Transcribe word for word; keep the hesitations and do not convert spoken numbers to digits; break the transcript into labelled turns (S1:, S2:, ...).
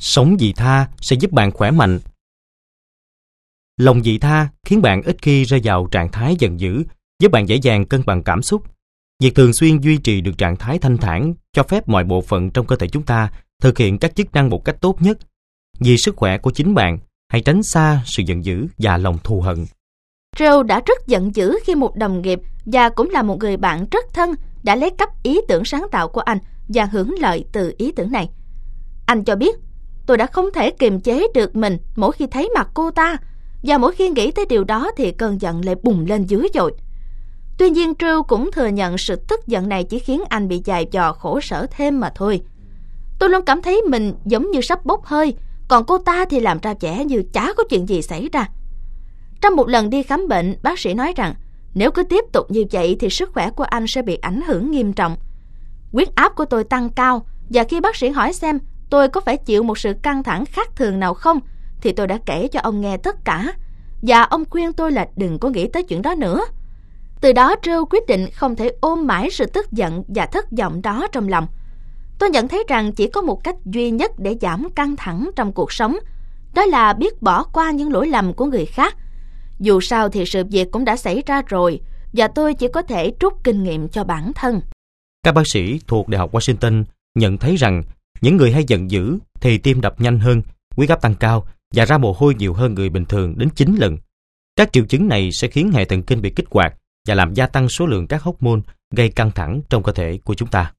S1: Sống vị tha sẽ giúp bạn khỏe mạnh. Lòng vị tha khiến bạn ít khi rơi vào trạng thái giận dữ, giúp bạn dễ dàng cân bằng cảm xúc. Việc thường xuyên duy trì được trạng thái thanh thản cho phép mọi bộ phận trong cơ thể chúng ta thực hiện các chức năng một cách tốt nhất. Vì sức khỏe của chính bạn, hãy tránh xa sự giận dữ và lòng thù hận.
S2: Joe đã rất giận dữ khi một đồng nghiệp và cũng là một người bạn rất thân đã lấy cắp ý tưởng sáng tạo của anh và hưởng lợi từ ý tưởng này. Anh cho biết, tôi đã không thể kiềm chế được mình mỗi khi thấy mặt cô ta, và mỗi khi nghĩ tới điều đó thì cơn giận lại bùng lên dữ dội. Tuy nhiên Drew cũng thừa nhận sự tức giận này chỉ khiến anh bị dài dò khổ sở thêm mà thôi. Tôi luôn cảm thấy mình giống như sắp bốc hơi, còn cô ta thì làm ra vẻ như chả có chuyện gì xảy ra. Trong một lần đi khám bệnh, bác sĩ nói rằng nếu cứ tiếp tục như vậy thì sức khỏe của anh sẽ bị ảnh hưởng nghiêm trọng. Huyết áp của tôi tăng cao, và khi bác sĩ hỏi xem tôi có phải chịu một sự căng thẳng khác thường nào không, thì tôi đã kể cho ông nghe tất cả, và ông khuyên tôi là đừng có nghĩ tới chuyện đó nữa. Từ đó Joe quyết định không thể ôm mãi sự tức giận và thất vọng đó trong lòng. Tôi nhận thấy rằng chỉ có một cách duy nhất để giảm căng thẳng trong cuộc sống, đó là biết bỏ qua những lỗi lầm của người khác. Dù sao thì sự việc cũng đã xảy ra rồi, và tôi chỉ có thể rút kinh nghiệm cho bản thân.
S1: Các bác sĩ thuộc Đại học Washington nhận thấy rằng những người hay giận dữ thì tim đập nhanh hơn, huyết áp tăng cao và ra mồ hôi nhiều hơn người bình thường đến chín lần. Các triệu chứng này sẽ khiến hệ thần kinh bị kích hoạt và làm gia tăng số lượng các hormone gây căng thẳng trong cơ thể của chúng ta.